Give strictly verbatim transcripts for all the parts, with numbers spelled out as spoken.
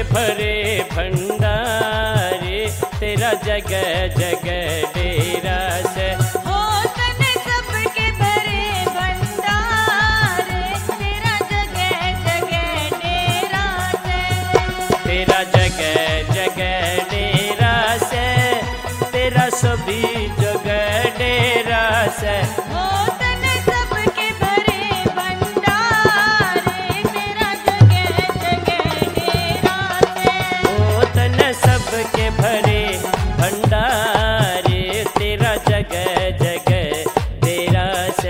भरे भंडारे तेरा जगह जगह डेरा से। हो तने सबके भरे भंडारे तेरा जगह जगह डेरा से। तेरा जगह जगह डेरा से तेरा सभी जगह डेरा से। हो तने सबके भरे भंडारे तेरा जगह जगह डेरा से। ओ तन सबके भरे भंडारे तेरा जगह जगह डेरा से।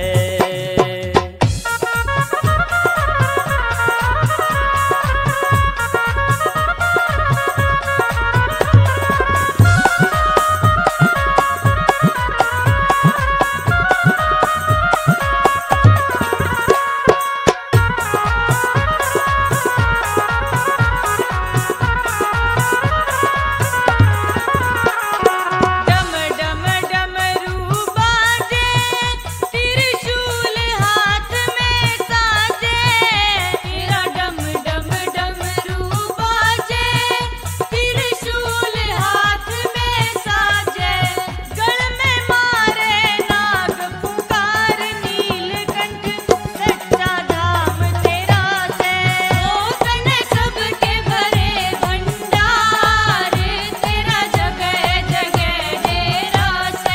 डम डम डमरू बाजे त्रिशूल हाथ में साजे। तेरा डम डम डमरू बाजे त्रिशूल हाथ में साजे। गल में मारे नाग पुकार नीलकंठ सच्चा धाम तेरा से। ओ तने सबके भरे भंडारे तेरा जगह जगह डेरा से।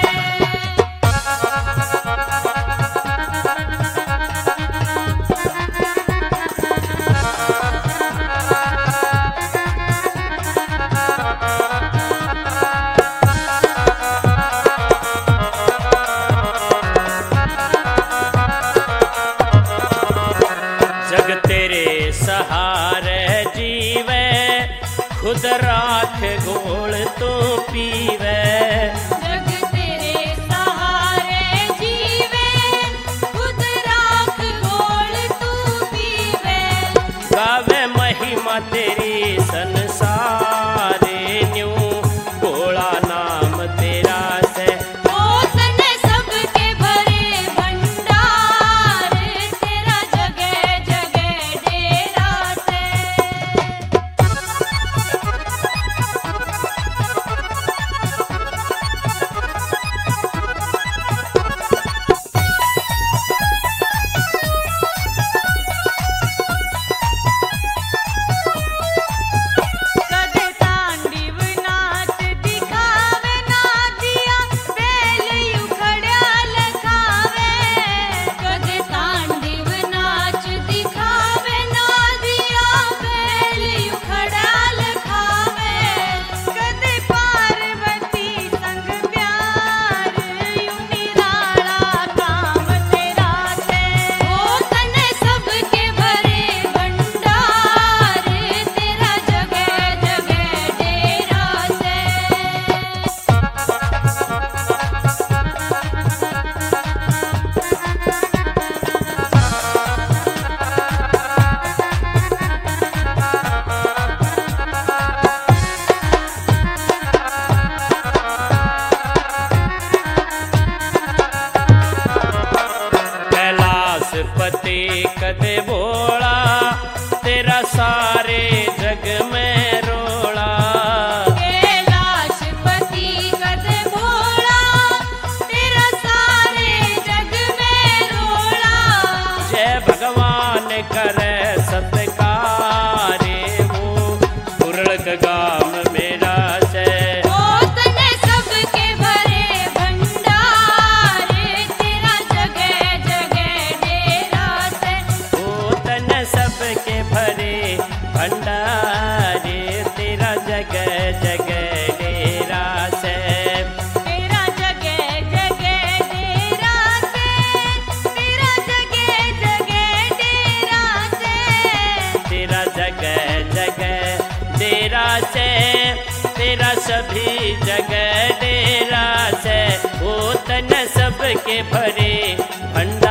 जग तेरे सहारे जीवे खुद राख घोल तो पीवे। जग तेरे सहारे जीवे खुद राख घोल तू पीवे। गावे महिमा तेरी संसारे न्यू भोला नाम तेरा से। ओ तने सबके भरे भंडारे तेरा जगह जगह डेरा से। कदे तांडव नाच दिखावे नादिया बेल उखड़िया लखावे। कदे तांडव नाच दिखावे नादिया बेल उखड़िया लखावे। कदे पार्वती संग प्यार यूं निराला काम तेरा से। ओ तने सबके भरे भंडारे तेरा जगह जगह डेरा से। कैलाश पति कदे बोला तेरा सारे जग में रोला। कैलाशपति कदे भोला तेरा सारे जग में रोला। जय भगवान करे सत्कारे वो पुरड़ गाम मेरा से। ओ तने सबके भरे भंडारे तेरा जगह जगह डेरा से। ओ तन सबके भरे भंडारे तेरा जगह जगह डेरा से। तेरा जगह जगह डेरा से। तेरा जगह जगह डेरा से। तेरा जगह जगह डेरा से तेरा सभी जगह डेरा से। ओ तन सबके भरे भंडारे